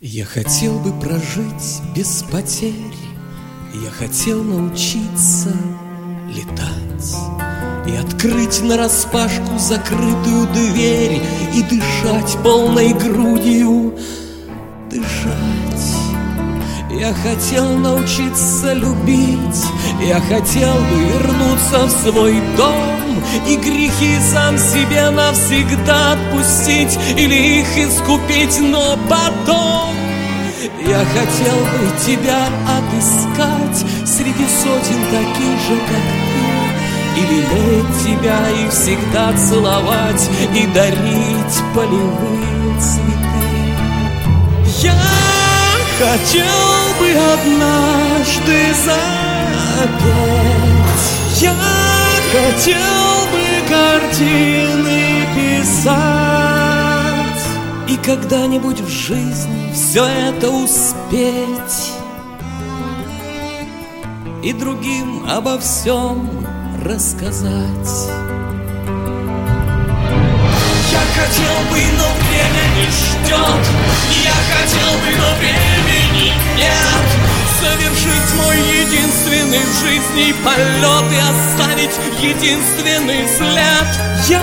Я хотел бы прожить без потерь, я хотел научиться летать и открыть нараспашку закрытую дверь и дышать полной грудью, дышать. Я хотел научиться любить, я хотел бы вернуться в свой дом и грехи сам себе навсегда отпустить или их искупить, но потом я хотел бы тебя отыскать среди сотен таких же, как ты, и лелеять тебя и всегда целовать и дарить полевые цветы. Я хотел бы однажды запеть, я хотел бы картины писать, и когда-нибудь в жизни все это успеть и другим обо всем рассказать. Я хотел бы, но время не ждет. Я хотел бы, но времени нет. Совершить мой единственный в жизни полет и оставить единственный след.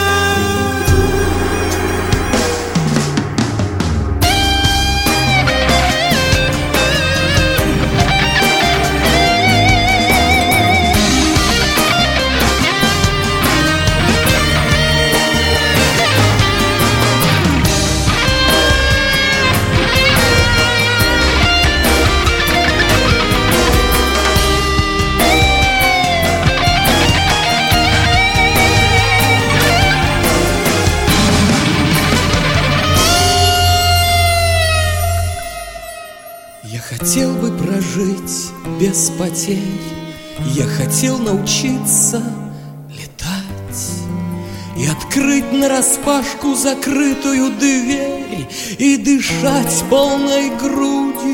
Я хотел бы прожить без потерь, я хотел научиться летать и открыть нараспашку закрытую дверь и дышать полной грудью.